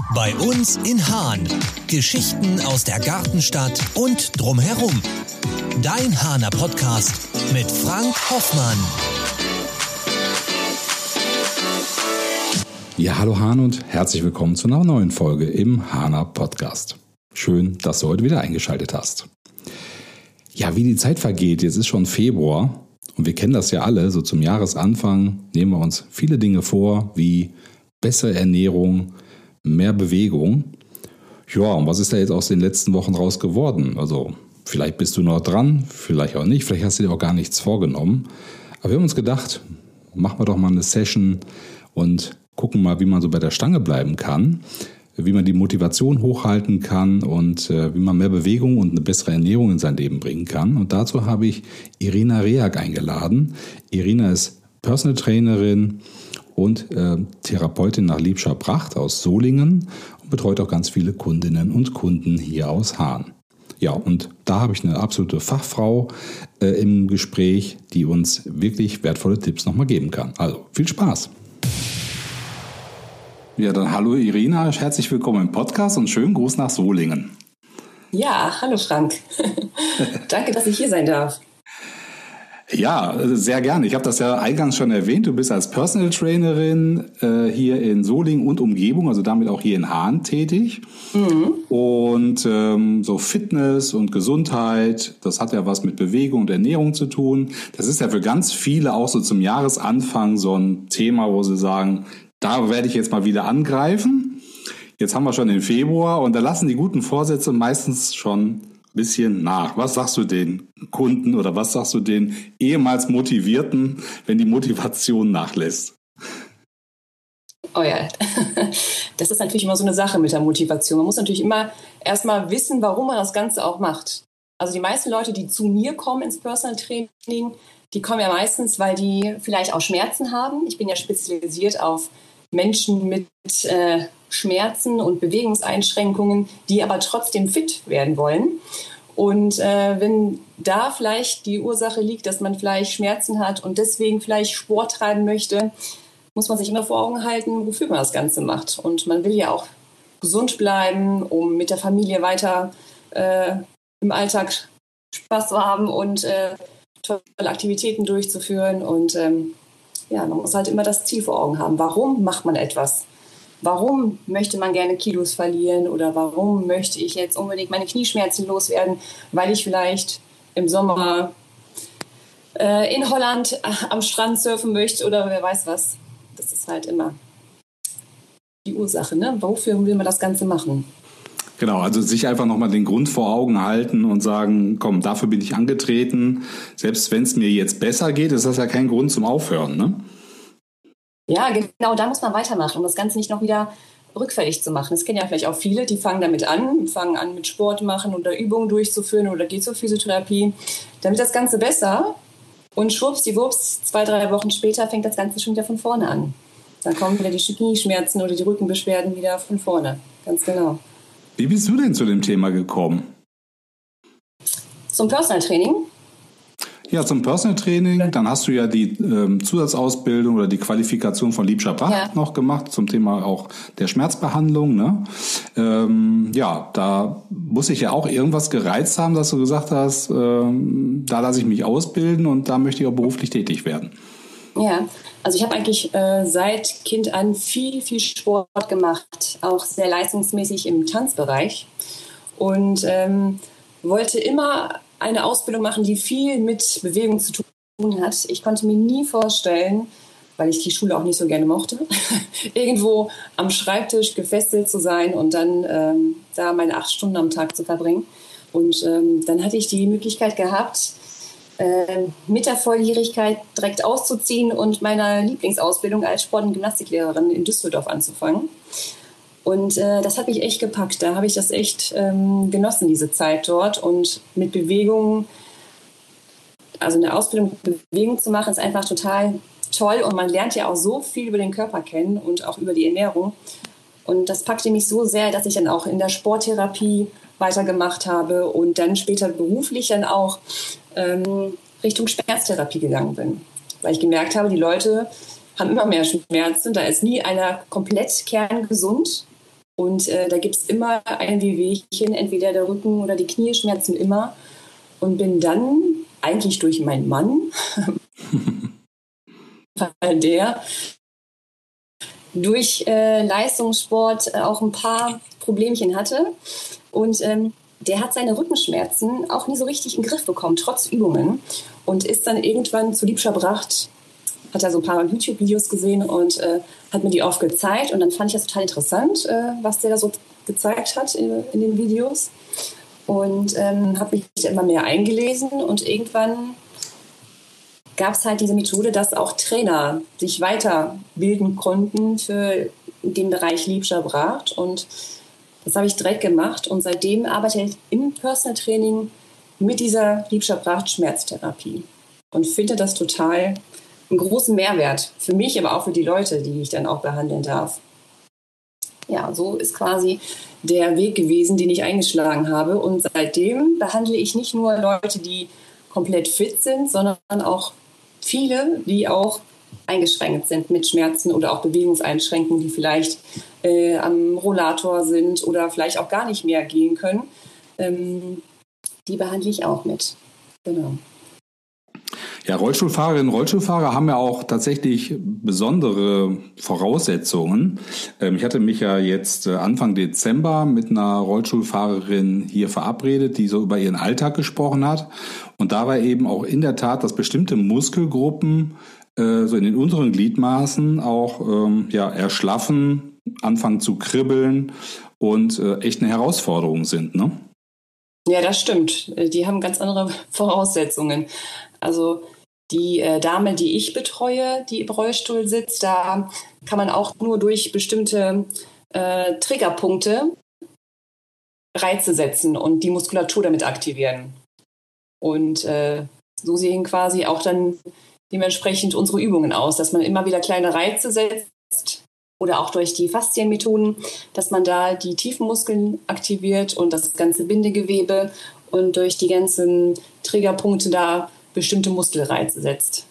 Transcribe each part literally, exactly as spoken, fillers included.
Bei uns in Hahn. Geschichten aus der Gartenstadt und drumherum. Dein Hahner Podcast mit Frank Hoffmann. Ja, hallo Hahn und herzlich willkommen zu einer neuen Folge im Hahner Podcast. Schön, dass du heute wieder eingeschaltet hast. Ja, wie die Zeit vergeht, jetzt ist schon Februar und wir kennen das ja alle, so zum Jahresanfang nehmen wir uns viele Dinge vor, wie bessere Ernährung, mehr Bewegung. Ja, und was ist da jetzt aus den letzten Wochen raus geworden? Also vielleicht bist du noch dran, vielleicht auch nicht, vielleicht hast du dir auch gar nichts vorgenommen. Aber wir haben uns gedacht, machen wir doch mal eine Session und gucken mal, wie man so bei der Stange bleiben kann, wie man die Motivation hochhalten kann und äh, wie man mehr Bewegung und eine bessere Ernährung in sein Leben bringen kann. Und dazu habe ich Irina Reak eingeladen. Irina ist Personal Trainerin und äh, Therapeutin nach Liebscher-Bracht aus Solingen und betreut auch ganz viele Kundinnen und Kunden hier aus Hahn. Ja, und da habe ich eine absolute Fachfrau äh, im Gespräch, die uns wirklich wertvolle Tipps nochmal geben kann. Also viel Spaß! Ja, dann hallo Irina, herzlich willkommen im Podcast und schönen Gruß nach Solingen. Ja, hallo Frank. Danke, dass ich hier sein darf. Ja, sehr gerne. Ich habe das ja eingangs schon erwähnt. Du bist als Personal Trainerin äh, hier in Solingen und Umgebung, also damit auch hier in Hahn tätig. Mhm. Und ähm, so Fitness und Gesundheit, das hat ja was mit Bewegung und Ernährung zu tun. Das ist ja für ganz viele auch so zum Jahresanfang so ein Thema, wo sie sagen, da werde ich jetzt mal wieder angreifen. Jetzt haben wir schon den Februar und da lassen die guten Vorsätze meistens schon bisschen nach. Was sagst du den Kunden oder was sagst du den ehemals Motivierten, wenn die Motivation nachlässt? Oh ja, das ist natürlich immer so eine Sache mit der Motivation. Man muss natürlich immer erstmal wissen, warum man das Ganze auch macht. Also die meisten Leute, die zu mir kommen ins Personal Training, die kommen ja meistens, weil die vielleicht auch Schmerzen haben. Ich bin ja spezialisiert auf Menschen mit äh, Schmerzen und Bewegungseinschränkungen, die aber trotzdem fit werden wollen. Und äh, wenn da vielleicht die Ursache liegt, dass man vielleicht Schmerzen hat und deswegen vielleicht Sport treiben möchte, muss man sich immer vor Augen halten, wofür man das Ganze macht. Und man will ja auch gesund bleiben, um mit der Familie weiter äh, im Alltag Spaß zu haben und äh, tolle Aktivitäten durchzuführen. Und ähm, ja, man muss halt immer das Ziel vor Augen haben. Warum macht man etwas? Warum möchte man gerne Kilos verlieren oder warum möchte ich jetzt unbedingt meine Knieschmerzen loswerden, weil ich vielleicht im Sommer äh, in Holland am Strand surfen möchte oder wer weiß was. Das ist halt immer die Ursache, ne? Wofür will man das Ganze machen? Genau, also sich einfach nochmal den Grund vor Augen halten und sagen, komm, dafür bin ich angetreten. Selbst wenn es mir jetzt besser geht, ist das ja kein Grund zum Aufhören, ne? Ja, genau, da muss man weitermachen, um das Ganze nicht noch wieder rückfällig zu machen. Das kennen ja vielleicht auch viele, die fangen damit an, fangen an mit Sport machen oder Übungen durchzuführen oder gehen zur Physiotherapie. Dann wird das Ganze besser und schwuppsdiwupps, zwei, drei Wochen später fängt das Ganze schon wieder von vorne an. Dann kommen wieder die Knieschmerzen oder die Rückenbeschwerden wieder von vorne, ganz genau. Wie bist du denn zu dem Thema gekommen? Zum Personal Training? Ja, zum Personal Training. Dann hast du ja die ähm, Zusatzausbildung oder die Qualifikation von Liebscher-Bracht ja. noch gemacht zum Thema auch der Schmerzbehandlung. Ne? Ähm, ja, da muss ich ja auch irgendwas gereizt haben, dass du gesagt hast, ähm, da lasse ich mich ausbilden und da möchte ich auch beruflich tätig werden. Ja, also ich habe eigentlich äh, seit Kind an viel, viel Sport gemacht, auch sehr leistungsmäßig im Tanzbereich und ähm, wollte immer eine Ausbildung machen, die viel mit Bewegung zu tun hat. Ich konnte mir nie vorstellen, weil ich die Schule auch nicht so gerne mochte, irgendwo am Schreibtisch gefesselt zu sein und dann ähm, da meine acht Stunden am Tag zu verbringen. Und ähm, dann hatte ich die Möglichkeit gehabt, äh, mit der Volljährigkeit direkt auszuziehen und meiner Lieblingsausbildung als Sport- und Gymnastiklehrerin in Düsseldorf anzufangen. Und äh, das hat mich echt gepackt. Da habe ich das echt ähm, genossen, diese Zeit dort. Und mit Bewegung, also eine Ausbildung mit Bewegung zu machen, ist einfach total toll. Und man lernt ja auch so viel über den Körper kennen und auch über die Ernährung. Und das packte mich so sehr, dass ich dann auch in der Sporttherapie weitergemacht habe und dann später beruflich dann auch ähm, Richtung Schmerztherapie gegangen bin. Weil ich gemerkt habe, die Leute haben immer mehr Schmerzen. Da ist nie einer komplett kerngesund. Und äh, da gibt es immer ein Wehwehchen, entweder der Rücken oder die Knie schmerzen immer. Und bin dann eigentlich durch meinen Mann, der durch äh, Leistungssport auch ein paar Problemchen hatte. Und ähm, der hat seine Rückenschmerzen auch nie so richtig in den Griff bekommen, trotz Übungen. Und ist dann irgendwann zu Liebscher Bracht, hat er so ein paar YouTube-Videos gesehen und äh, hat mir die aufgezeigt. Und dann fand ich das total interessant, äh, was der da so gezeigt hat in, in den Videos. Und ähm, habe mich immer mehr eingelesen. Und irgendwann gab es halt diese Methode, dass auch Trainer sich weiterbilden konnten für den Bereich Liebscher Bracht. Und das habe ich direkt gemacht. Und seitdem arbeite ich im Personal Training mit dieser Liebscher Bracht Schmerztherapie. Und finde das total einen großen Mehrwert für mich, aber auch für die Leute, die ich dann auch behandeln darf. Ja, so ist quasi der Weg gewesen, den ich eingeschlagen habe. Und seitdem behandle ich nicht nur Leute, die komplett fit sind, sondern auch viele, die auch eingeschränkt sind mit Schmerzen oder auch Bewegungseinschränkungen, die vielleicht äh, am Rollator sind oder vielleicht auch gar nicht mehr gehen können. Ähm, die behandle ich auch mit. Genau. Ja, Rollstuhlfahrerinnen und Rollstuhlfahrer haben ja auch tatsächlich besondere Voraussetzungen. Ich hatte mich ja jetzt Anfang Dezember mit einer Rollstuhlfahrerin hier verabredet, die so über ihren Alltag gesprochen hat. Und da war eben auch in der Tat, dass bestimmte Muskelgruppen so in den unteren Gliedmaßen auch ja, erschlaffen, anfangen zu kribbeln und echt eine Herausforderung sind, ne? Ja, das stimmt. Die haben ganz andere Voraussetzungen. Also die äh, Dame, die ich betreue, die im Rollstuhl sitzt, da kann man auch nur durch bestimmte äh, Triggerpunkte Reize setzen und die Muskulatur damit aktivieren. Und äh, so sehen quasi auch dann dementsprechend unsere Übungen aus, dass man immer wieder kleine Reize setzt oder auch durch die Faszienmethoden, dass man da die tiefen Muskeln aktiviert und das ganze Bindegewebe und durch die ganzen Triggerpunkte da bestimmte Muskelreize setzt.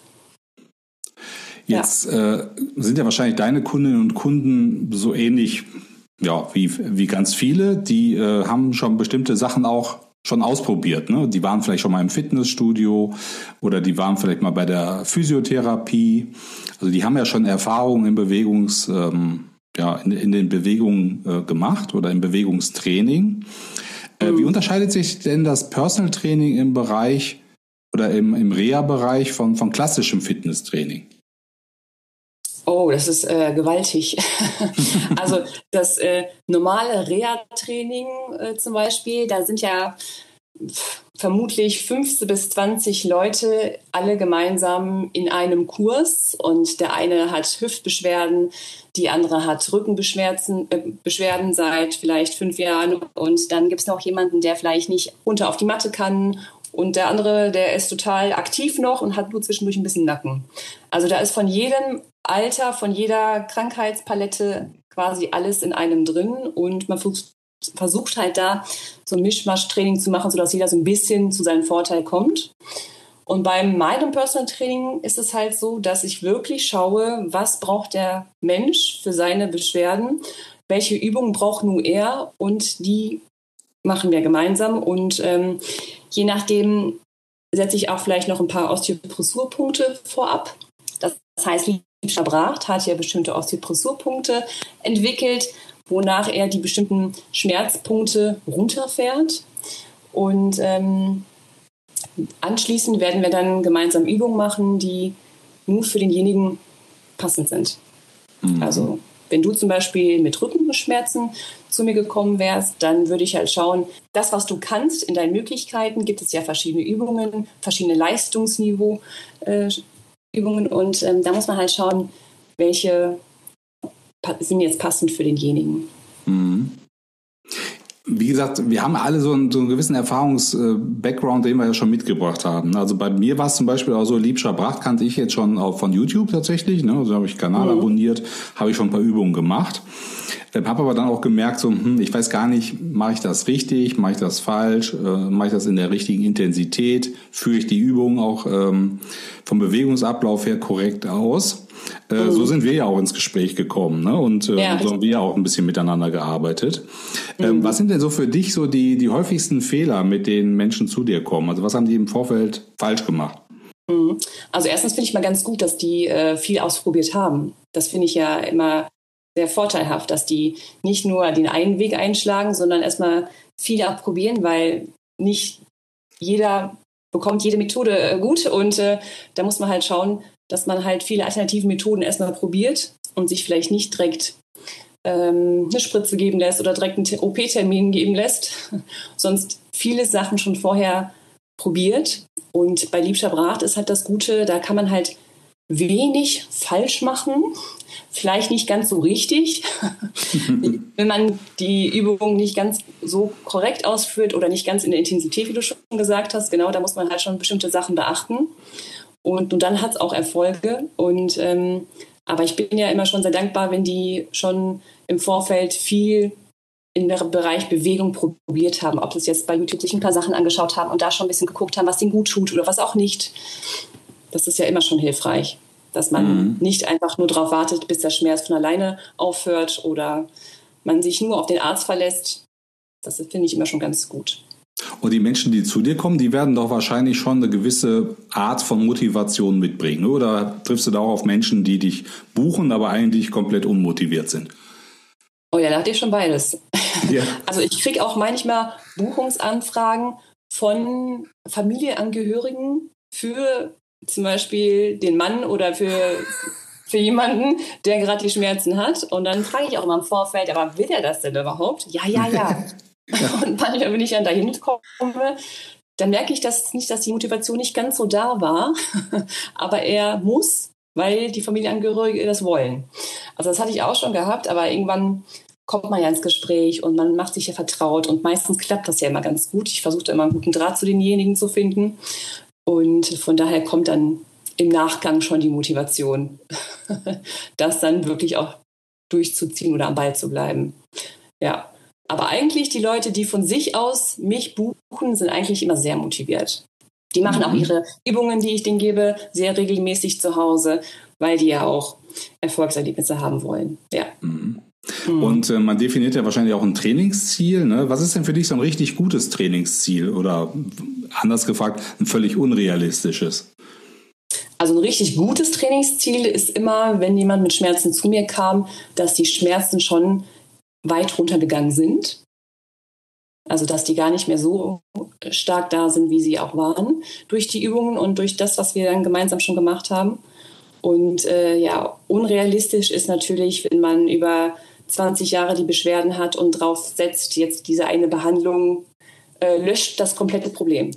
Jetzt ja. äh, sind ja wahrscheinlich deine Kundinnen und Kunden so ähnlich ja, wie, wie ganz viele. Die äh, haben schon bestimmte Sachen auch schon ausprobiert. Ne? Die waren vielleicht schon mal im Fitnessstudio oder die waren vielleicht mal bei der Physiotherapie. Also die haben ja schon Erfahrungen in Bewegungs, ähm, ja, in, in den Bewegungen äh, gemacht oder im Bewegungstraining. Äh, mhm. Wie unterscheidet sich denn das Personal Training im Bereich oder im, im Reha-Bereich von, von klassischem Fitnesstraining? Oh, das ist äh, gewaltig. Also das äh, normale Reha-Training äh, zum Beispiel, da sind ja f- vermutlich fünfzehn bis zwanzig Leute alle gemeinsam in einem Kurs und der eine hat Hüftbeschwerden, die andere hat Rückenbeschwerden äh, Beschwerden seit vielleicht fünf Jahren und dann gibt es noch jemanden, der vielleicht nicht runter auf die Matte kann. Und der andere, der ist total aktiv noch und hat nur zwischendurch ein bisschen Nacken. Also da ist von jedem Alter, von jeder Krankheitspalette quasi alles in einem drin. Und man versucht halt da so ein Mischmasch-Training zu machen, sodass jeder so ein bisschen zu seinem Vorteil kommt. Und bei meinem Personal Training ist es halt so, dass ich wirklich schaue, was braucht der Mensch für seine Beschwerden, welche Übungen braucht nur er und die machen wir gemeinsam und ähm, je nachdem setze ich auch vielleicht noch ein paar Osteopressurpunkte vorab. Das heißt, Liebscher Bracht hat ja bestimmte Osteopressurpunkte entwickelt, wonach er die bestimmten Schmerzpunkte runterfährt. Und ähm, anschließend werden wir dann gemeinsam Übungen machen, die nur für denjenigen passend sind. Mhm. Also wenn du zum Beispiel mit Rückenschmerzen zu mir gekommen wärst, dann würde ich halt schauen, das, was du kannst, in deinen Möglichkeiten, gibt es ja verschiedene Übungen, verschiedene Leistungsniveau äh, Übungen und ähm, da muss man halt schauen, welche pa- sind jetzt passend für denjenigen. Mhm. Wie gesagt, wir haben alle so einen, so einen gewissen Erfahrungs-Background, den wir ja schon mitgebracht haben. Also bei mir war es zum Beispiel auch so, Liebscher Bracht kannte ich jetzt schon auch von YouTube tatsächlich. Ne? Also habe ich einen Kanal mhm. abonniert, habe ich schon ein paar Übungen gemacht. Ähm, habe aber dann auch gemerkt, so, hm, ich weiß gar nicht, mache ich das richtig, mache ich das falsch, äh, mache ich das in der richtigen Intensität, führe ich die Übungen auch ähm, vom Bewegungsablauf her korrekt aus. Äh, mhm. So sind wir ja auch ins Gespräch gekommen, ne? Und äh, ja, so haben wir ja auch ein bisschen miteinander gearbeitet. Mhm. Ähm, was sind denn so für dich so die, die häufigsten Fehler, mit denen Menschen zu dir kommen? Also was haben die im Vorfeld falsch gemacht? Mhm. Also erstens finde ich mal ganz gut, dass die äh, viel ausprobiert haben. Das finde ich ja immer sehr vorteilhaft, dass die nicht nur den einen Weg einschlagen, sondern erstmal viel abprobieren, weil nicht jeder bekommt jede Methode äh, gut und äh, da muss man halt schauen, dass man halt viele alternative Methoden erstmal probiert und sich vielleicht nicht direkt ähm, eine Spritze geben lässt oder direkt einen O P-Termin geben lässt, sonst viele Sachen schon vorher probiert. Und bei Liebscher Brat ist halt das Gute, da kann man halt wenig falsch machen, vielleicht nicht ganz so richtig, wenn man die Übung nicht ganz so korrekt ausführt oder nicht ganz in der Intensität, wie du schon gesagt hast. Genau, da muss man halt schon bestimmte Sachen beachten. Und, und dann hat es auch Erfolge. Und, ähm, aber ich bin ja immer schon sehr dankbar, wenn die schon im Vorfeld viel im Bereich Bewegung probiert haben. Ob das jetzt bei YouTube sich ein paar Sachen angeschaut haben und da schon ein bisschen geguckt haben, was ihnen gut tut oder was auch nicht. Das ist ja immer schon hilfreich, dass man mhm. nicht einfach nur darauf wartet, bis der Schmerz von alleine aufhört oder man sich nur auf den Arzt verlässt. Das finde ich immer schon ganz gut. Und die Menschen, die zu dir kommen, die werden doch wahrscheinlich schon eine gewisse Art von Motivation mitbringen. Oder triffst du da auch auf Menschen, die dich buchen, aber eigentlich komplett unmotiviert sind? Oh ja, da hatte ich schon beides. Ja. Also ich kriege auch manchmal Buchungsanfragen von Familienangehörigen für zum Beispiel den Mann oder für, für jemanden, der gerade die Schmerzen hat. Und dann frage ich auch immer im Vorfeld, aber will er das denn überhaupt? Ja, ja, ja. Und manchmal, wenn ich dann dahin komme, dann merke ich dass nicht, dass die Motivation nicht ganz so da war, aber er muss, weil die Familienangehörige das wollen. Also das hatte ich auch schon gehabt, aber irgendwann kommt man ja ins Gespräch und man macht sich ja vertraut und meistens klappt das ja immer ganz gut. Ich versuche immer einen guten Draht zu denjenigen zu finden und von daher kommt dann im Nachgang schon die Motivation, das dann wirklich auch durchzuziehen oder am Ball zu bleiben. Ja, aber eigentlich die Leute, die von sich aus mich buchen, sind eigentlich immer sehr motiviert. Die machen auch ihre Übungen, die ich denen gebe, sehr regelmäßig zu Hause, weil die ja auch Erfolgserlebnisse haben wollen. Ja. Mhm. Und äh, man definiert ja wahrscheinlich auch ein Trainingsziel. Ne? Was ist denn für dich so ein richtig gutes Trainingsziel oder anders gefragt, ein völlig unrealistisches? Also ein richtig gutes Trainingsziel ist immer, wenn jemand mit Schmerzen zu mir kam, dass die Schmerzen schon weit runtergegangen sind. Also dass die gar nicht mehr so stark da sind, wie sie auch waren, durch die Übungen und durch das, was wir dann gemeinsam schon gemacht haben. Und äh, ja, unrealistisch ist natürlich, wenn man über zwanzig Jahre die Beschwerden hat und drauf setzt, jetzt diese eine Behandlung äh, löscht das komplette Problem.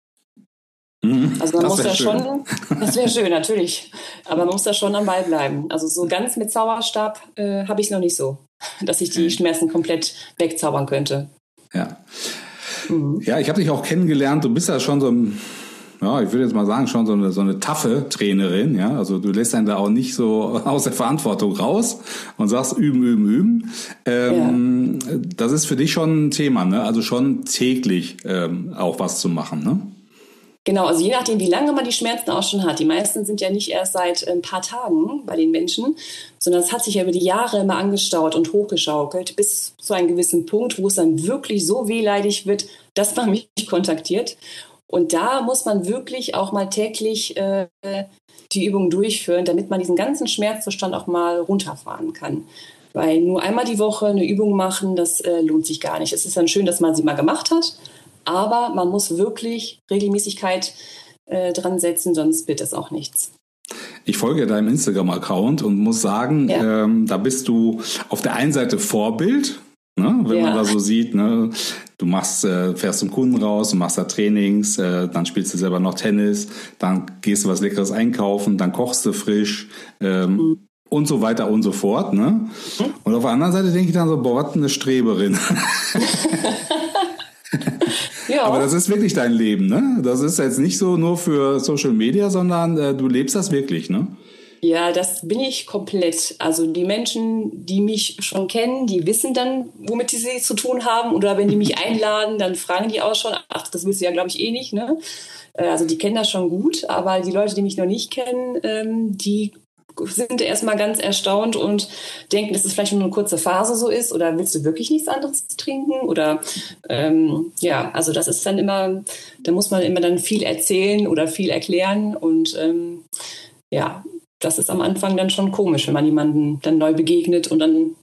Mhm, also man das muss da schön. schon, das wäre schön, natürlich, aber man muss da schon am Ball bleiben. Also so ganz mit Zauberstab äh, habe ich es noch nicht so, dass ich die Schmerzen komplett wegzaubern könnte. Ja, mhm. ja, ich habe dich auch kennengelernt. Du bist ja schon so ein, ja, ich würde jetzt mal sagen, schon so eine, so eine taffe Trainerin, ja. Also du lässt einen da auch nicht so aus der Verantwortung raus und sagst üben, üben, üben. Ähm, ja. Das ist für dich schon ein Thema, ne? Also schon täglich ähm, auch was zu machen, ne? Genau, also je nachdem, wie lange man die Schmerzen auch schon hat. Die meisten sind ja nicht erst seit ein paar Tagen bei den Menschen, sondern es hat sich ja über die Jahre immer angestaut und hochgeschaukelt bis zu einem gewissen Punkt, wo es dann wirklich so wehleidig wird, dass man mich kontaktiert. Und da muss man wirklich auch mal täglich äh, die Übungen durchführen, damit man diesen ganzen Schmerzzustand auch mal runterfahren kann. Weil nur einmal die Woche eine Übung machen, das äh, lohnt sich gar nicht. Es ist dann schön, dass man sie mal gemacht hat, aber man muss wirklich Regelmäßigkeit äh, dran setzen, sonst wird es auch nichts. Ich folge deinem Instagram-Account und muss sagen, ja. ähm, da bist du auf der einen Seite Vorbild, ne, wenn ja. man da so sieht, ne, du machst, äh, fährst zum Kunden raus, du machst da Trainings, äh, dann spielst du selber noch Tennis, dann gehst du was Leckeres einkaufen, dann kochst du frisch ähm, mhm. und so weiter und so fort. Ne? Mhm. Und auf der anderen Seite denke ich dann so, boah, was eine Streberin. Ja. Aber das ist wirklich dein Leben, ne? Das ist jetzt nicht so nur für Social Media, sondern äh, du lebst das wirklich, ne? Ja, das bin ich komplett. Also die Menschen, die mich schon kennen, die wissen dann, womit sie zu tun haben. Oder wenn die mich einladen, dann fragen die auch schon, ach, das willst du ja, glaube ich, eh nicht, ne? Also die kennen das schon gut. Aber die Leute, die mich noch nicht kennen, ähm, die sind erstmal ganz erstaunt und denken, dass es vielleicht nur eine kurze Phase so ist oder willst du wirklich nichts anderes trinken? Oder ähm, ja, also das ist dann immer, da muss man immer dann viel erzählen oder viel erklären und ähm, ja, das ist am Anfang dann schon komisch, wenn man jemanden dann neu begegnet und dann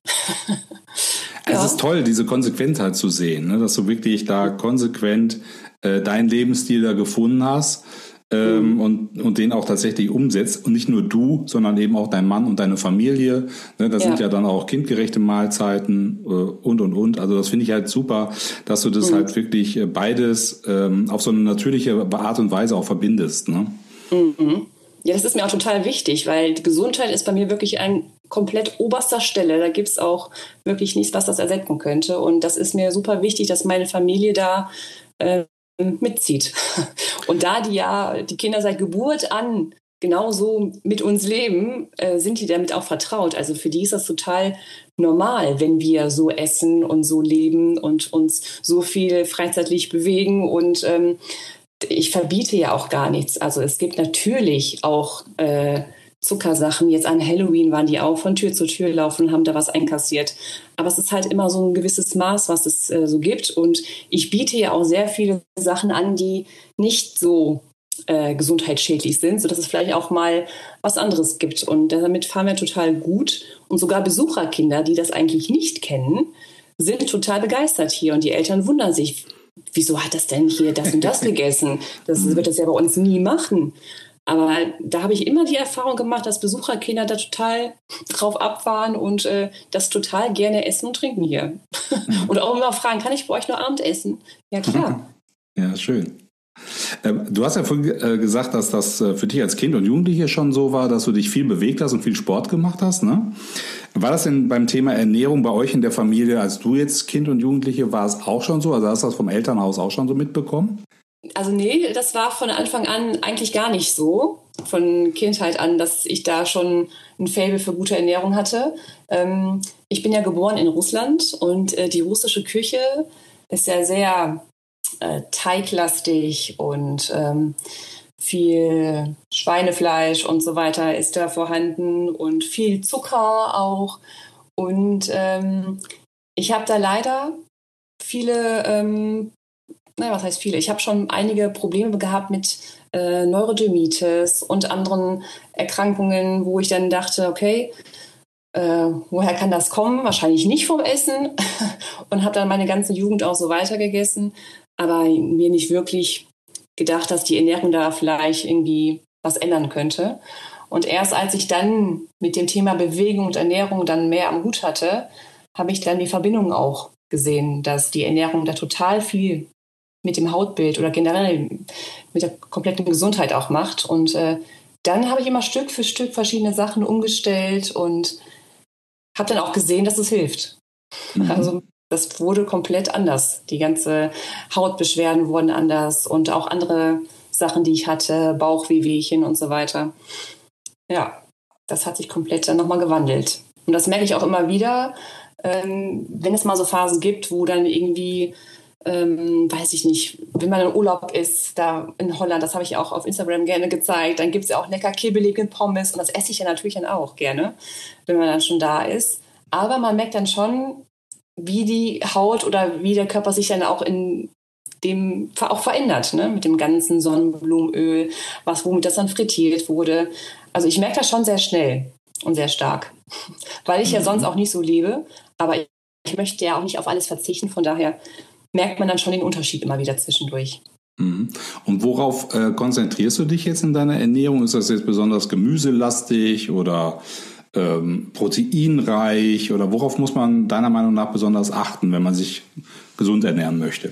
ja. Es ist toll, diese Konsequenz halt zu sehen, ne? Dass du wirklich da konsequent äh, deinen Lebensstil da gefunden hast. Ähm, mhm. und, und den auch tatsächlich umsetzt. Und nicht nur du, sondern eben auch dein Mann und deine Familie. Ne, das ja. sind ja dann auch kindgerechte Mahlzeiten äh, und, und, und. Also das finde ich halt super, dass du das mhm. halt wirklich beides ähm, auf so eine natürliche Art und Weise auch verbindest. Ne? Mhm. Ja, das ist mir auch total wichtig, weil die Gesundheit ist bei mir wirklich an komplett oberster Stelle. Da gibt es auch wirklich nichts, was das ersetzen könnte. Und das ist mir super wichtig, dass meine Familie da äh, mitzieht. Und da die ja die Kinder seit Geburt an genauso mit uns leben, äh, sind die damit auch vertraut. Also für die ist das total normal, wenn wir so essen und so leben und uns so viel freizeitlich bewegen. Und ähm, ich verbiete ja auch gar nichts. Also es gibt natürlich auch äh, Zuckersachen. Jetzt an Halloween waren die auch von Tür zu Tür laufen und haben da was einkassiert. Aber es ist halt immer so ein gewisses Maß, was es äh, so gibt. Und ich biete ja auch sehr viele Sachen an, die nicht so äh, gesundheitsschädlich sind, sodass es vielleicht auch mal was anderes gibt. Und damit fahren wir total gut. Und sogar Besucherkinder, die das eigentlich nicht kennen, sind total begeistert hier. Und die Eltern wundern sich, wieso hat das denn hier das und das gegessen? Das wird das ja bei uns nie machen. Aber da habe ich immer die Erfahrung gemacht, dass Besucherkinder da total drauf abfahren und äh, das total gerne essen und trinken hier. Und auch immer fragen, kann ich bei euch nur Abendessen? Ja, klar. Ja, schön. Ähm, du hast ja vorhin äh, gesagt, dass das äh, für dich als Kind und Jugendliche schon so war, dass du dich viel bewegt hast und viel Sport gemacht hast, ne? War das denn beim Thema Ernährung bei euch in der Familie, als du jetzt Kind und Jugendliche war es auch schon so? Also hast du das vom Elternhaus auch schon so mitbekommen? Also nee, das war von Anfang an eigentlich gar nicht so. Von Kindheit an, dass ich da schon ein Faible für gute Ernährung hatte. Ähm, ich bin ja geboren in Russland und äh, die russische Küche ist ja sehr äh, teiglastig und ähm, viel Schweinefleisch und so weiter ist da vorhanden und viel Zucker auch. Und ähm, ich habe da leider viele ähm, Na, was heißt viele? Ich habe schon einige Probleme gehabt mit äh, Neurodermitis und anderen Erkrankungen, wo ich dann dachte, okay, äh, woher kann das kommen? Wahrscheinlich nicht vom Essen. Und habe dann meine ganze Jugend auch so weitergegessen, aber mir nicht wirklich gedacht, dass die Ernährung da vielleicht irgendwie was ändern könnte. Und erst als ich dann mit dem Thema Bewegung und Ernährung dann mehr am Hut hatte, habe ich dann die Verbindung auch gesehen, dass die Ernährung da total viel mit dem Hautbild oder generell mit der kompletten Gesundheit auch macht. Und äh, dann habe ich immer Stück für Stück verschiedene Sachen umgestellt und habe dann auch gesehen, dass es hilft. Mhm. Also das wurde komplett anders. Die ganze Hautbeschwerden wurden anders und auch andere Sachen, die ich hatte, Bauchwehwehchen und so weiter. Ja, das hat sich komplett dann nochmal gewandelt. Und das merke ich auch immer wieder, ähm, wenn es mal so Phasen gibt, wo dann irgendwie Ähm, weiß ich nicht, wenn man in Urlaub ist, da in Holland, das habe ich auch auf Instagram gerne gezeigt, dann gibt es ja auch lecker kibbelige Pommes und das esse ich ja natürlich dann auch gerne, wenn man dann schon da ist. Aber man merkt dann schon, wie die Haut oder wie der Körper sich dann auch in dem auch verändert, ne? Mit dem ganzen Sonnenblumenöl, was womit das dann frittiert wurde. Also ich merke das schon sehr schnell und sehr stark, weil ich ja sonst auch nicht so lebe, aber ich möchte ja auch nicht auf alles verzichten, von daher merkt man dann schon den Unterschied immer wieder zwischendurch. Und worauf äh, konzentrierst du dich jetzt in deiner Ernährung? Ist das jetzt besonders gemüselastig oder ähm, proteinreich? Oder worauf muss man deiner Meinung nach besonders achten, wenn man sich gesund ernähren möchte?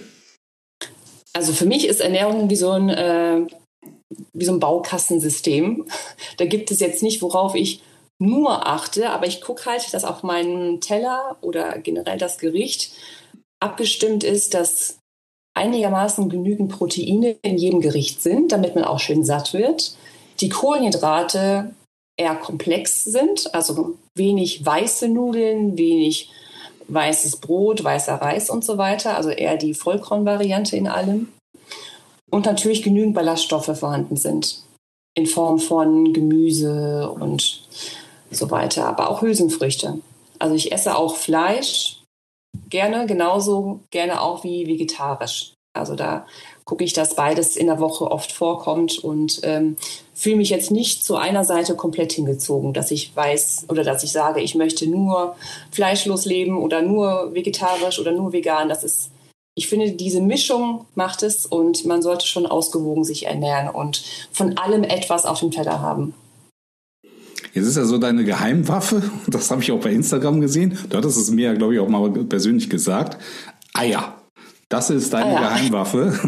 Also für mich ist Ernährung wie so ein, äh, wie so ein Baukastensystem. Da gibt es jetzt nicht, worauf ich nur achte, aber ich gucke halt, dass auf meinem Teller oder generell das Gericht abgestimmt ist, dass einigermaßen genügend Proteine in jedem Gericht sind, damit man auch schön satt wird. Die Kohlenhydrate eher komplex sind, also wenig weiße Nudeln, wenig weißes Brot, weißer Reis und so weiter, also eher die Vollkornvariante in allem. Und natürlich genügend Ballaststoffe vorhanden sind. in Form von Gemüse und so weiter, aber auch Hülsenfrüchte. Also ich esse auch Fleisch gerne, genauso gerne auch wie vegetarisch. Also da gucke ich, dass beides in der Woche oft vorkommt und ähm, fühle mich jetzt nicht zu einer Seite komplett hingezogen, dass ich weiß oder dass ich sage, ich möchte nur fleischlos leben oder nur vegetarisch oder nur vegan. Das ist, ich finde, diese Mischung macht es und man sollte schon ausgewogen sich ernähren und von allem etwas auf dem Teller haben. Jetzt ist ja so deine Geheimwaffe, das habe ich auch bei Instagram gesehen. Du hattest es mir ja, glaube ich, auch mal persönlich gesagt. Eier. Das ist deine Eier. Geheimwaffe.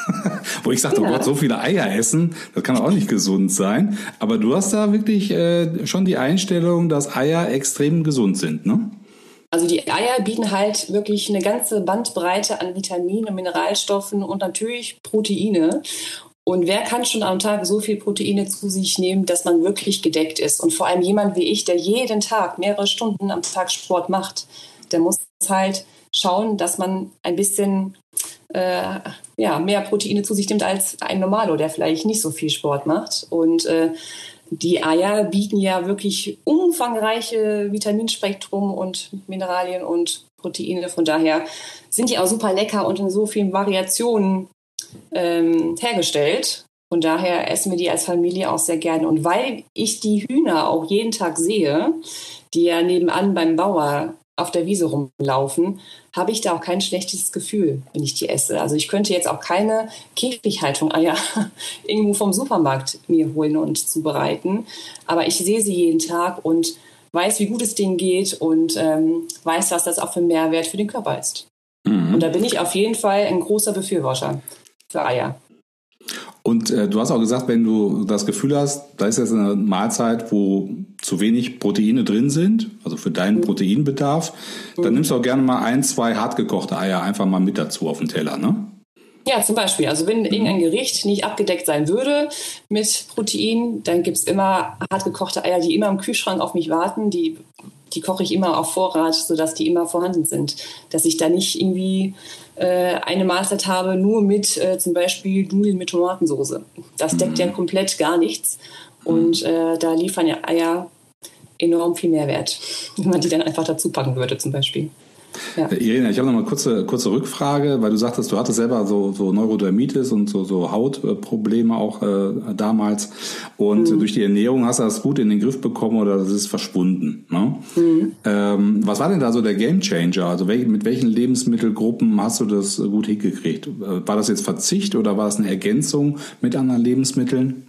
Wo ich sagte, ja. Oh Gott, so viele Eier essen, das kann auch nicht gesund sein. Aber du hast da wirklich äh, schon die Einstellung, dass Eier extrem gesund sind, ne? Also die Eier bieten halt wirklich eine ganze Bandbreite an Vitaminen, Mineralstoffen und natürlich Proteine. Und wer kann schon am Tag so viel Proteine zu sich nehmen, dass man wirklich gedeckt ist? Und vor allem jemand wie ich, der jeden Tag mehrere Stunden am Tag Sport macht, der muss halt schauen, dass man ein bisschen äh, ja, mehr Proteine zu sich nimmt als ein Normalo, der vielleicht nicht so viel Sport macht. Und äh, die Eier bieten ja wirklich umfangreiche Vitaminspektrum und Mineralien und Proteine. Von daher sind die auch super lecker und in so vielen Variationen ähm, hergestellt. Von daher essen wir die als Familie auch sehr gerne. Und weil ich die Hühner auch jeden Tag sehe, die ja nebenan beim Bauer auf der Wiese rumlaufen, habe ich da auch kein schlechtes Gefühl, wenn ich die esse. Also ich könnte jetzt auch keine Käfighaltung Eier irgendwo vom Supermarkt mir holen und zubereiten. Aber ich sehe sie jeden Tag und weiß, wie gut es denen geht und ähm, weiß, was das auch für einen Mehrwert für den Körper ist. Mhm. Und da bin ich auf jeden Fall ein großer Befürworter für Eier. Und äh, du hast auch gesagt, wenn du das Gefühl hast, da ist jetzt eine Mahlzeit, wo zu wenig Proteine drin sind, also für deinen mhm. Proteinbedarf, dann mhm. nimmst du auch gerne mal ein, zwei hartgekochte Eier einfach mal mit dazu auf den Teller, ne? Ja, zum Beispiel. Also wenn irgendein Gericht nicht abgedeckt sein würde mit Protein, dann gibt's immer hartgekochte Eier, die immer im Kühlschrank auf mich warten. Die, die koche ich immer auf Vorrat, sodass die immer vorhanden sind. Dass ich da nicht irgendwie äh, eine Mahlzeit habe, nur mit äh, zum Beispiel Nudeln mit Tomatensauce. Das deckt mhm. ja komplett gar nichts. Und äh, da liefern ja Eier enorm viel Mehrwert, wenn man die dann einfach dazu packen würde zum Beispiel. Ja. Irina, ich habe noch mal eine kurze, kurze Rückfrage, weil du sagtest, du hattest selber so, so Neurodermitis und so, so Hautprobleme auch äh, damals und mhm. durch die Ernährung hast du das gut in den Griff bekommen oder das ist verschwunden. Ne? Mhm. Ähm, was war denn da so der Gamechanger? Also welch, mit welchen Lebensmittelgruppen hast du das gut hingekriegt? War das jetzt Verzicht oder war es eine Ergänzung mit anderen Lebensmitteln?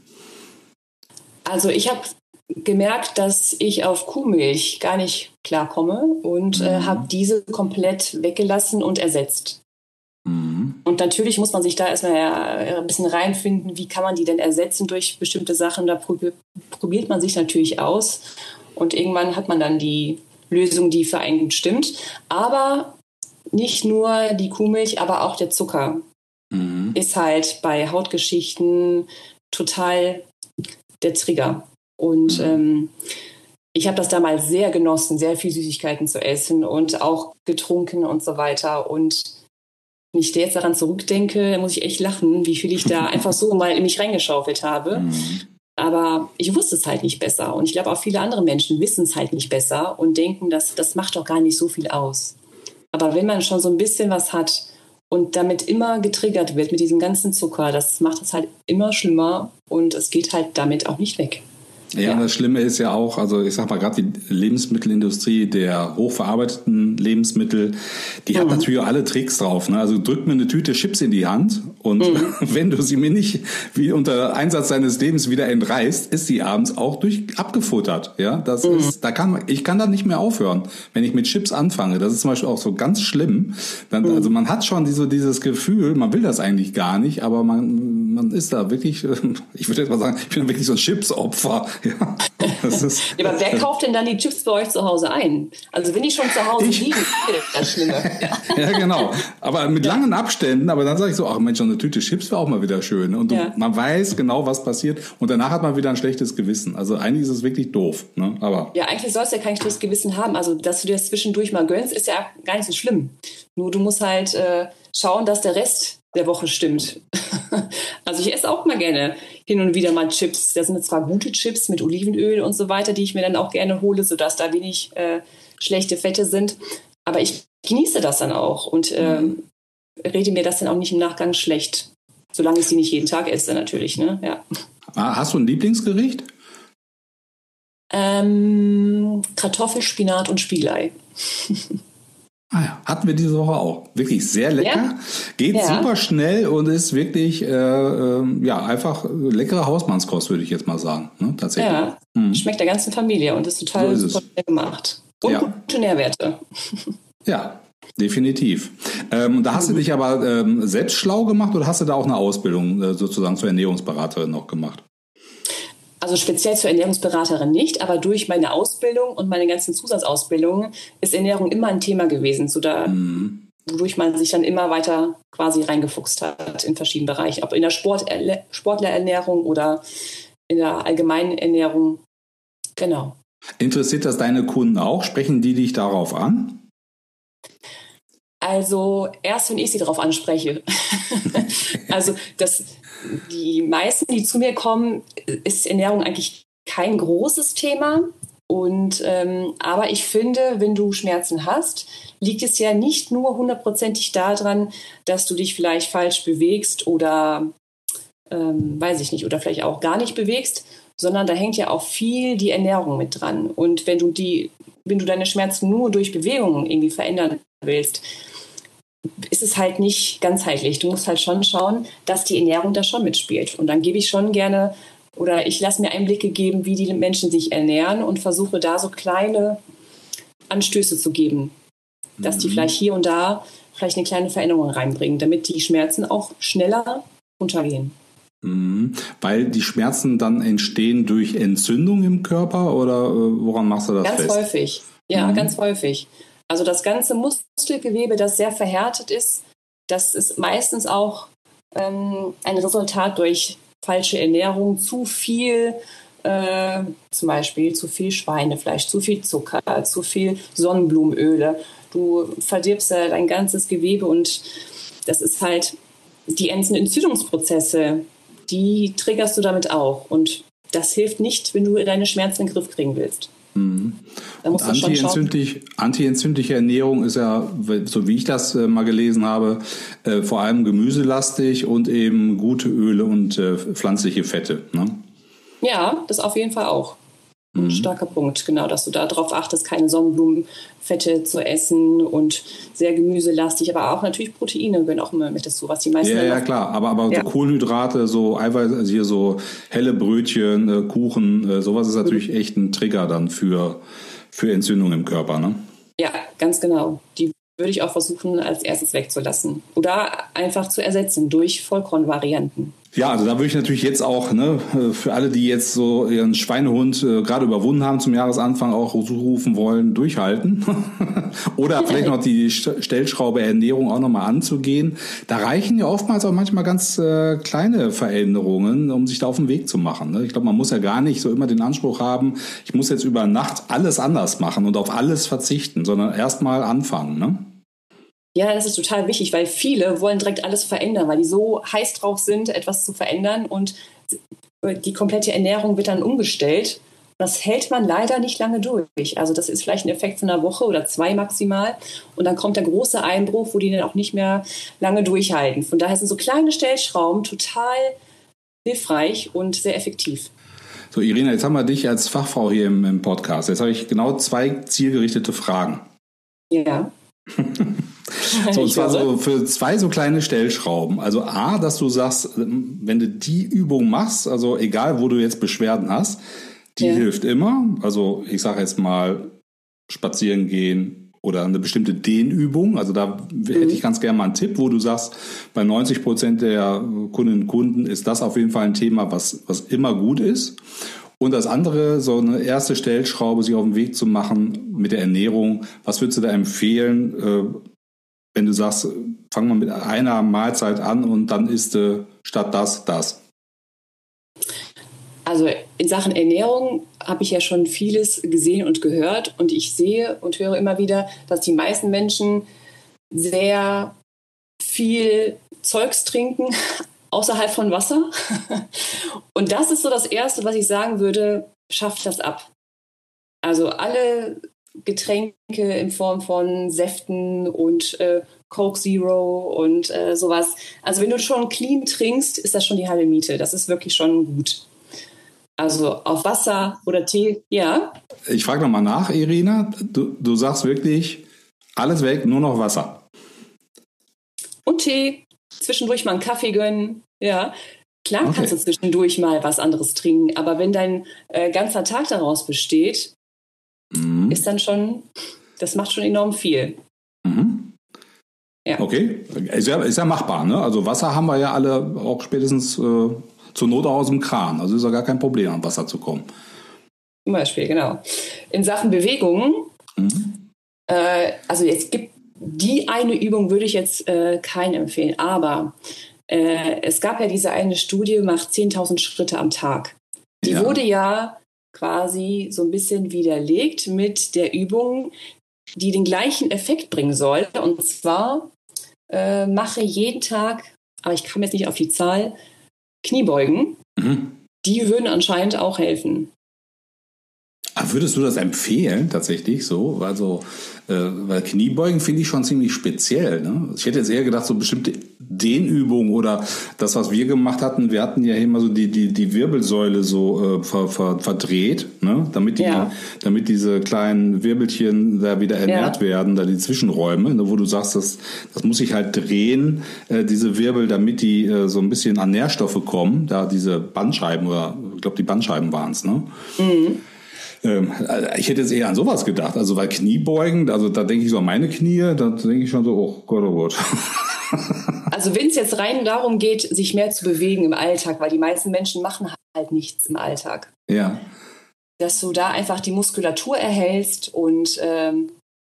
Also ich habe gemerkt, dass ich auf Kuhmilch gar nicht klarkomme und mhm. äh, habe diese komplett weggelassen und ersetzt. Mhm. Und natürlich muss man sich da erstmal ein bisschen reinfinden, wie kann man die denn ersetzen durch bestimmte Sachen. Da probiert, probiert man sich natürlich aus und irgendwann hat man dann die Lösung, die für einen gut stimmt. Aber nicht nur die Kuhmilch, aber auch der Zucker mhm. ist halt bei Hautgeschichten total der Trigger. Und ähm, ich habe das damals sehr genossen, sehr viel Süßigkeiten zu essen und auch getrunken und so weiter. Und wenn ich jetzt daran zurückdenke, dann muss ich echt lachen, wie viel ich da einfach so mal in mich reingeschaufelt habe. Mhm. Aber ich wusste es halt nicht besser. Und ich glaube, auch viele andere Menschen wissen es halt nicht besser und denken, dass das macht doch gar nicht so viel aus. Aber wenn man schon so ein bisschen was hat und damit immer getriggert wird mit diesem ganzen Zucker, das macht es halt immer schlimmer und es geht halt damit auch nicht weg. Ja, ja, das Schlimme ist ja auch, also ich sag mal gerade die Lebensmittelindustrie der hochverarbeiteten Lebensmittel, die mhm. hat natürlich auch alle Tricks drauf. Ne? Also drück mir eine Tüte Chips in die Hand und mhm. wenn du sie mir nicht wie unter Einsatz deines Lebens wieder entreißt, ist sie abends auch durch abgefuttert. Ja, das mhm. ist, da kann ich kann da nicht mehr aufhören, wenn ich mit Chips anfange. Das ist zum Beispiel auch so ganz schlimm. Dann, mhm. Also man hat schon diese, dieses Gefühl, man will das eigentlich gar nicht, aber man man ist da wirklich, ich würde jetzt mal sagen, ich bin wirklich so ein Chips-Opfer. Ja, das ist, ja, aber wer kauft denn dann die Chips bei euch zu Hause ein? Also wenn die schon zu Hause liegen, das Schlimme. Ja. Ja, genau. Aber mit ja. langen Abständen, aber dann sage ich so, ach Mensch, so eine Tüte Chips wäre auch mal wieder schön. Und ja. man weiß genau, was passiert. Und danach hat man wieder ein schlechtes Gewissen. Also eigentlich ist es wirklich doof. Ne? Aber ja, eigentlich sollst du ja kein schlechtes Gewissen haben. Also dass du dir das zwischendurch mal gönnst, ist ja gar nicht so schlimm. Nur du musst halt äh, schauen, dass der Rest der Woche stimmt. Also ich esse auch mal gerne hin und wieder mal Chips. Das sind zwar gute Chips mit Olivenöl und so weiter, die ich mir dann auch gerne hole, sodass da wenig äh, schlechte Fette sind. Aber ich genieße das dann auch und ähm, rede mir das dann auch nicht im Nachgang schlecht. Solange ich sie nicht jeden Tag esse, natürlich. Ne? Ja. Hast du ein Lieblingsgericht? Ähm, Kartoffel, Spinat und Spiegelei. Ah ja, hatten wir diese Woche auch. Wirklich sehr lecker. Ja. Geht ja. super schnell und ist wirklich äh, äh, ja einfach leckere Hausmannskost, würde ich jetzt mal sagen. Ne? Tatsächlich. Ja, mhm. Schmeckt der ganzen Familie und ist total so ist super schnell gemacht. Und ja. gute Nährwerte. Ja, definitiv. Ähm, da hast mhm. du dich aber ähm, selbst schlau gemacht oder hast du da auch eine Ausbildung äh, sozusagen zur Ernährungsberaterin noch gemacht? Also speziell zur Ernährungsberaterin nicht, aber durch meine Ausbildung und meine ganzen Zusatzausbildungen ist Ernährung immer ein Thema gewesen, so da, mhm. wodurch man sich dann immer weiter quasi reingefuchst hat in verschiedenen Bereichen, ob in der Sport, Sportlerernährung oder in der allgemeinen Ernährung. Genau. Interessiert das deine Kunden auch? Sprechen die dich darauf an? Also erst, wenn ich sie darauf anspreche. Also das, die meisten, die zu mir kommen, ist Ernährung eigentlich kein großes Thema. Und, ähm, aber ich finde, wenn du Schmerzen hast, liegt es ja nicht nur hundertprozentig daran, dass du dich vielleicht falsch bewegst oder, ähm, weiß ich nicht, oder vielleicht auch gar nicht bewegst, sondern da hängt ja auch viel die Ernährung mit dran. Und wenn du die, wenn du deine Schmerzen nur durch Bewegungen irgendwie verändern willst, ist es halt nicht ganzheitlich. Du musst halt schon schauen, dass die Ernährung da schon mitspielt. Und dann gebe ich schon gerne, oder ich lasse mir Einblicke geben, wie die Menschen sich ernähren und versuche da so kleine Anstöße zu geben, dass die vielleicht hier und da vielleicht eine kleine Veränderung reinbringen, damit die Schmerzen auch schneller runtergehen. Mhm. Weil die Schmerzen dann entstehen durch Entzündung im Körper oder woran machst du das ganz fest? Ganz häufig, ja, mhm. ganz häufig. Also das ganze Muskelgewebe, das sehr verhärtet ist, das ist meistens auch ähm, ein Resultat durch falsche Ernährung, zu viel, äh, zum Beispiel zu viel Schweinefleisch, zu viel Zucker, zu viel Sonnenblumenöle. Du verdirbst ja dein ganzes Gewebe und das ist halt die ganzen Entzündungsprozesse, die triggerst du damit auch. Und das hilft nicht, wenn du deine Schmerzen in den Griff kriegen willst. Mhm. Anti-entzündlich, anti-entzündliche Ernährung ist ja, so wie ich das äh, mal gelesen habe, äh, vor allem gemüselastig und eben gute Öle und äh, pflanzliche Fette. Ne? Ja, das auf jeden Fall auch. Ein mhm. starker Punkt, genau, dass du da darauf achtest, keine Sonnenblumenfette zu essen und sehr gemüselastig, aber auch natürlich Proteine gehören auch immer mit dazu, was die meisten... Ja, ja, klar, aber, aber ja. so Kohlenhydrate, so Eiweiß, also hier so helle Brötchen, äh, Kuchen, äh, sowas ist natürlich mhm. echt ein Trigger dann für, für Entzündung im Körper, ne? Ja, ganz genau. Die würde ich auch versuchen, als erstes wegzulassen oder einfach zu ersetzen durch Vollkornvarianten. Ja, also da würde ich natürlich jetzt auch, ne, für alle, die jetzt so ihren Schweinehund äh, gerade überwunden haben zum Jahresanfang, auch rufen wollen, durchhalten. Oder vielleicht noch die Stellschraube Ernährung auch nochmal anzugehen. Da reichen ja oftmals auch manchmal ganz äh, kleine Veränderungen, um sich da auf den Weg zu machen. Ne? Ich glaube, man muss ja gar nicht so immer den Anspruch haben, ich muss jetzt über Nacht alles anders machen und auf alles verzichten, sondern erst mal anfangen, ne? Ja, das ist total wichtig, weil viele wollen direkt alles verändern, weil die so heiß drauf sind, etwas zu verändern und die komplette Ernährung wird dann umgestellt. Das hält man leider nicht lange durch. Also das ist vielleicht ein Effekt von einer Woche oder zwei maximal und dann kommt der große Einbruch, wo die dann auch nicht mehr lange durchhalten. Von daher sind so kleine Stellschrauben total hilfreich und sehr effektiv. So, Irina, jetzt haben wir dich als Fachfrau hier im, im Podcast. Jetzt habe ich genau zwei zielgerichtete Fragen. Ja. So, und zwar so für zwei so kleine Stellschrauben. Also A, dass du sagst, wenn du die Übung machst, also egal, wo du jetzt Beschwerden hast, die ja. hilft immer. Also ich sage jetzt mal spazieren gehen oder eine bestimmte Dehnübung. Also da mhm. hätte ich ganz gerne mal einen Tipp, wo du sagst, bei neunzig Prozent der Kundinnen und Kunden ist das auf jeden Fall ein Thema, was, was immer gut ist. Und das andere, so eine erste Stellschraube, sich auf den Weg zu machen mit der Ernährung. Was würdest du da empfehlen, äh, wenn du sagst, fang mal mit einer Mahlzeit an und dann isst du statt das, das? Also in Sachen Ernährung habe ich ja schon vieles gesehen und gehört. Und ich sehe und höre immer wieder, dass die meisten Menschen sehr viel Zeugs trinken, außerhalb von Wasser. Und das ist so das Erste, was ich sagen würde, schafft das ab. Also alle Getränke in Form von Säften und äh, Coke Zero und äh, sowas. Also wenn du schon clean trinkst, ist das schon die halbe Miete. Das ist wirklich schon gut. Also auf Wasser oder Tee, ja. Ich frage nochmal nach, Irina. Du, du sagst wirklich, alles weg, nur noch Wasser. Und Tee, zwischendurch mal einen Kaffee gönnen, ja. Klar Okay. kannst du zwischendurch mal was anderes trinken, aber wenn dein äh, ganzer Tag daraus besteht, Mhm. ist dann schon, das macht schon enorm viel. Mhm. Ja. Okay, ist ja, ist ja machbar, ne? Also Wasser haben wir ja alle auch spätestens äh, zur Not auch aus dem Kran. Also ist ja gar kein Problem, an Wasser zu kommen. Zum Beispiel, genau. In Sachen Bewegung, Mhm. äh, also es gibt die eine Übung, würde ich jetzt äh, keinen empfehlen, aber äh, es gab ja diese eine Studie, macht zehntausend Schritte am Tag. Die Ja. wurde ja quasi so ein bisschen widerlegt mit der Übung, die den gleichen Effekt bringen soll. Und zwar äh, mache jeden Tag, aber ich komme jetzt nicht auf die Zahl, Kniebeugen. Mhm. Die würden anscheinend auch helfen. Aber würdest du das empfehlen, tatsächlich so? Also, äh, weil Kniebeugen finde ich schon ziemlich speziell. Ne? Ich hätte jetzt eher gedacht, so bestimmte Dehnübungen oder das, was wir gemacht hatten. Wir hatten ja immer so die, die, die Wirbelsäule so äh, ver, ver, verdreht, ne? damit, die, Ja. damit diese kleinen Wirbelchen da wieder ernährt Ja. werden, da die Zwischenräume, ne? Wo du sagst, das, das muss sich halt drehen, äh, diese Wirbel, damit die äh, so ein bisschen an Nährstoffe kommen. Da diese Bandscheiben oder ich glaube, die Bandscheiben waren es, ne? Mhm. Ähm, ich hätte jetzt eher an sowas gedacht, also weil Kniebeugen, also da denke ich so an meine Knie, da denke ich schon so, oh Gott, oh Gott. Also wenn es jetzt rein darum geht, sich mehr zu bewegen im Alltag, weil die meisten Menschen machen halt nichts im Alltag, Ja, dass du da einfach die Muskulatur erhältst und ähm,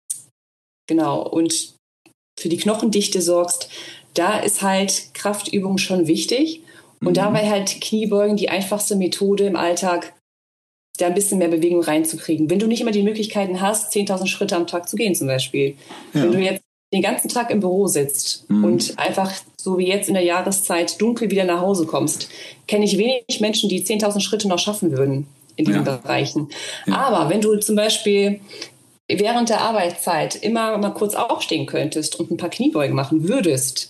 genau und für die Knochendichte sorgst, da ist halt Kraftübung schon wichtig und Mhm. dabei halt Kniebeugen die einfachste Methode im Alltag, da ein bisschen mehr Bewegung reinzukriegen. Wenn du nicht immer die Möglichkeiten hast, zehntausend Schritte am Tag zu gehen zum Beispiel. Ja. Wenn du jetzt den ganzen Tag im Büro sitzt Mhm. und einfach so wie jetzt in der Jahreszeit dunkel wieder nach Hause kommst, kenne ich wenig Menschen, die zehntausend Schritte noch schaffen würden in diesen Ja. Bereichen. Ja. Aber wenn du zum Beispiel während der Arbeitszeit immer mal kurz aufstehen könntest und ein paar Kniebeugen machen würdest,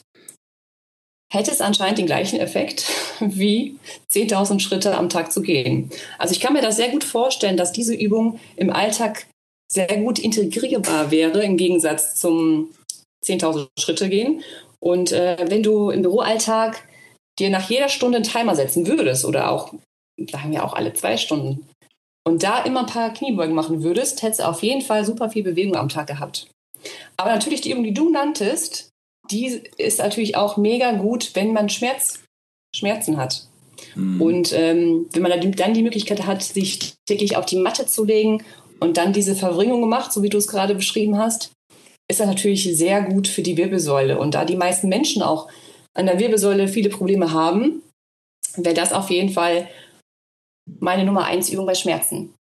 hätte es anscheinend den gleichen Effekt wie zehntausend Schritte am Tag zu gehen. Also ich kann mir das sehr gut vorstellen, dass diese Übung im Alltag sehr gut integrierbar wäre, im Gegensatz zum zehntausend Schritte gehen. Und äh, wenn du im Büroalltag dir nach jeder Stunde einen Timer setzen würdest oder auch, sagen wir auch alle zwei Stunden, und da immer ein paar Kniebeugen machen würdest, hättest du auf jeden Fall super viel Bewegung am Tag gehabt. Aber natürlich die Übung, die du nanntest, die ist natürlich auch mega gut, wenn man Schmerz, Schmerzen hat. Mhm. Und ähm, wenn man dann die Möglichkeit hat, sich täglich auf die Matte zu legen und dann diese Verwringung macht, so wie du es gerade beschrieben hast, ist das natürlich sehr gut für die Wirbelsäule. Und da die meisten Menschen auch an der Wirbelsäule viele Probleme haben, wäre das auf jeden Fall meine Nummer eins Übung bei Schmerzen.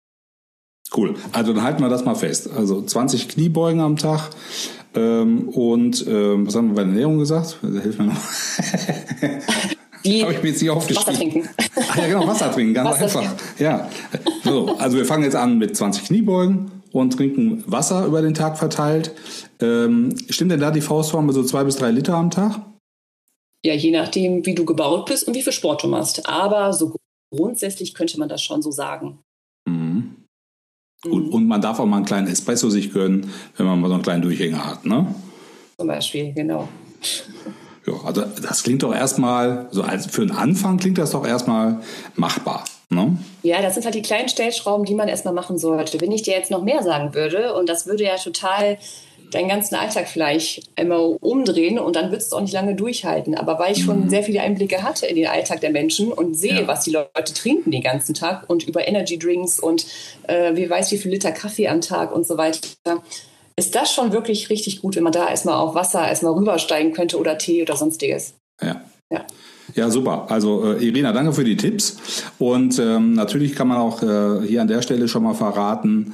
Cool. Also dann halten wir das mal fest. Also zwanzig Kniebeugen am Tag ähm, und ähm, was haben wir bei der Ernährung gesagt? Hilf mir noch. Die Habe ich mir jetzt nicht aufgeschrieben. Wasser trinken. Ach ja, genau, Wasser trinken, ganz Wasser einfach. Ja. So, also wir fangen jetzt an mit zwanzig Kniebeugen und trinken Wasser über den Tag verteilt. Ähm, stimmt denn da die Faustformel so zwei bis drei Liter am Tag? Ja, je nachdem, wie du gebaut bist und wie viel Sport du machst. Aber so grundsätzlich könnte man das schon so sagen. Mhm. Gut, und man darf auch mal einen kleinen Espresso sich gönnen, wenn man mal so einen kleinen Durchhänger hat, ne? Zum Beispiel, genau. Ja, also das klingt doch erstmal, so als für einen Anfang klingt das doch erstmal machbar, ne? Ja, das sind halt die kleinen Stellschrauben, die man erstmal machen sollte. Wenn ich dir jetzt noch mehr sagen würde, und das würde ja total deinen ganzen Alltag vielleicht einmal umdrehen und dann würdest du auch nicht lange durchhalten. Aber weil ich schon sehr viele Einblicke hatte in den Alltag der Menschen und sehe, Ja. was die Leute trinken den ganzen Tag und über Energy Drinks und äh, wer weiß, wie viel Liter Kaffee am Tag und so weiter, ist das schon wirklich richtig gut, wenn man da erstmal auf Wasser erstmal rübersteigen könnte oder Tee oder sonstiges. Ja. Ja. Ja, super. Also äh, Irina, danke für die Tipps. Und ähm, natürlich kann man auch äh, hier an der Stelle schon mal verraten,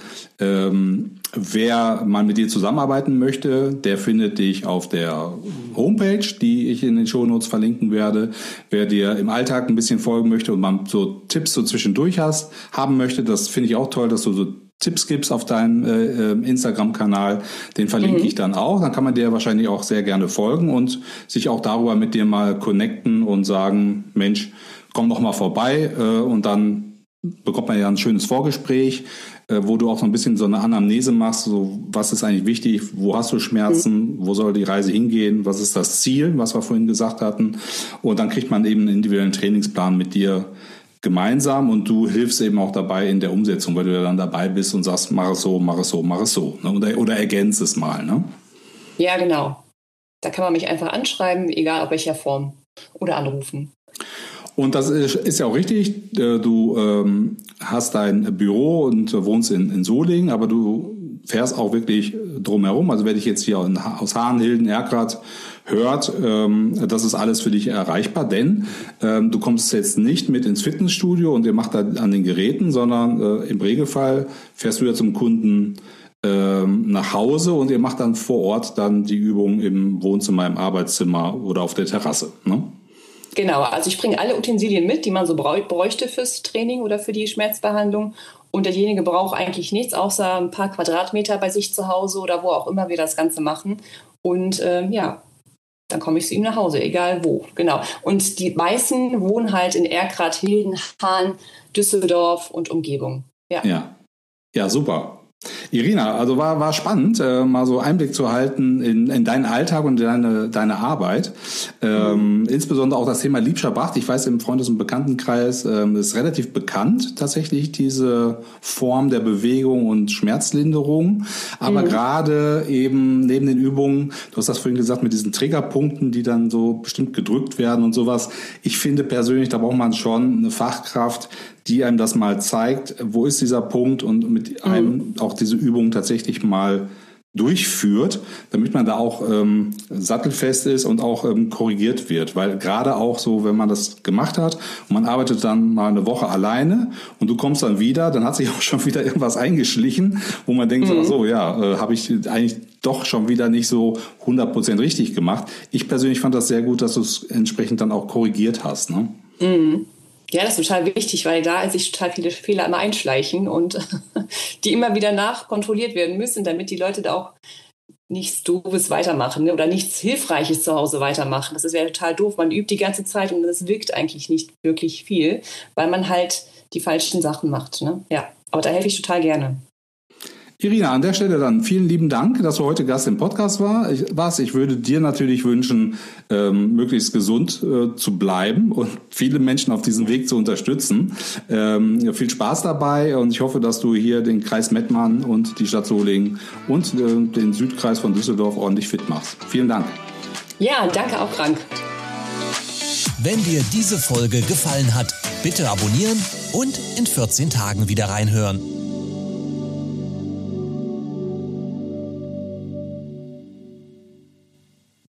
ähm, wer mal mit dir zusammenarbeiten möchte, der findet dich auf der Homepage, die ich in den Shownotes verlinken werde. Wer dir im Alltag ein bisschen folgen möchte und mal so Tipps so zwischendurch hast, haben möchte, das finde ich auch toll, dass du so Tipps gibst auf deinem äh, Instagram-Kanal, den verlinke mhm. ich dann auch. Dann kann man dir wahrscheinlich auch sehr gerne folgen und sich auch darüber mit dir mal connecten und sagen, Mensch, komm doch mal vorbei. Äh, und dann bekommt man ja ein schönes Vorgespräch, äh, wo du auch so ein bisschen so eine Anamnese machst, so was ist eigentlich wichtig, wo hast du Schmerzen, mhm. wo soll die Reise hingehen, was ist das Ziel, was wir vorhin gesagt hatten. Und dann kriegt man eben einen individuellen Trainingsplan mit dir gemeinsam und du hilfst eben auch dabei in der Umsetzung, weil du ja dann dabei bist und sagst, mach es so, mach es so, mach es so. Ne? Oder, oder ergänzt es mal. Ne? Ja, genau. Da kann man mich einfach anschreiben, egal ob welcher Form, oder anrufen. Und das ist, ist ja auch richtig. Du ähm, hast dein Büro und wohnst in, in Solingen, aber du fährst auch wirklich drumherum. Also wenn ich jetzt hier in, aus Hahnhilden, Erkrath hört, ähm, das ist alles für dich erreichbar, denn ähm, du kommst jetzt nicht mit ins Fitnessstudio und ihr macht da an den Geräten, sondern äh, im Regelfall fährst du ja zum Kunden ähm, nach Hause und ihr macht dann vor Ort dann die Übungen im Wohnzimmer, im Arbeitszimmer oder auf der Terrasse, ne? Genau, also ich bringe alle Utensilien mit, die man so bräuchte fürs Training oder für die Schmerzbehandlung. Und derjenige braucht eigentlich nichts, außer ein paar Quadratmeter bei sich zu Hause oder wo auch immer wir das Ganze machen. Und ähm, ja, dann komme ich zu ihm nach Hause, egal wo. Genau. Und die meisten wohnen halt in Erkrath, Hilden, Hahn, Düsseldorf und Umgebung. Ja, ja, ja, super. Irina, also war war spannend, äh, mal so Einblick zu halten in, in deinen Alltag und deine deine Arbeit. Ähm, mhm. Insbesondere auch das Thema Liebscher-Bracht. Ich weiß, im Freundes- und Bekanntenkreis ähm, ist relativ bekannt tatsächlich diese Form der Bewegung und Schmerzlinderung. Aber mhm. gerade eben neben den Übungen, du hast das vorhin gesagt, mit diesen Triggerpunkten, die dann so bestimmt gedrückt werden und sowas. Ich finde persönlich, da braucht man schon eine Fachkraft, die einem das mal zeigt, wo ist dieser Punkt und mit einem mhm. auch diese Übung tatsächlich mal durchführt, damit man da auch ähm, sattelfest ist und auch ähm, korrigiert wird. Weil gerade auch so, wenn man das gemacht hat und man arbeitet dann mal eine Woche alleine und du kommst dann wieder, dann hat sich auch schon wieder irgendwas eingeschlichen, wo man denkt, mhm. so, ach so, ja, äh, habe ich eigentlich doch schon wieder nicht so hundert Prozent richtig gemacht. Ich persönlich fand das sehr gut, dass du es entsprechend dann auch korrigiert hast, ne? Mhm. Ja, das ist total wichtig, weil da sich total viele Fehler immer einschleichen und die immer wieder nachkontrolliert werden müssen, damit die Leute da auch nichts Doofes weitermachen, ne? Oder nichts Hilfreiches zu Hause weitermachen. Das ist ja total doof. Man übt die ganze Zeit und das wirkt eigentlich nicht wirklich viel, weil man halt die falschen Sachen macht, ne? Ja, aber da helfe ich total gerne. Irina, an der Stelle dann vielen lieben Dank, dass du heute Gast im Podcast war. Ich, warst. Ich würde dir natürlich wünschen, ähm, möglichst gesund äh, zu bleiben und viele Menschen auf diesem Weg zu unterstützen. Ähm, viel Spaß dabei und ich hoffe, dass du hier den Kreis Mettmann und die Stadt Solingen und äh, den Südkreis von Düsseldorf ordentlich fit machst. Vielen Dank. Ja, danke auch, Frank. Wenn dir diese Folge gefallen hat, bitte abonnieren und in vierzehn Tagen wieder reinhören.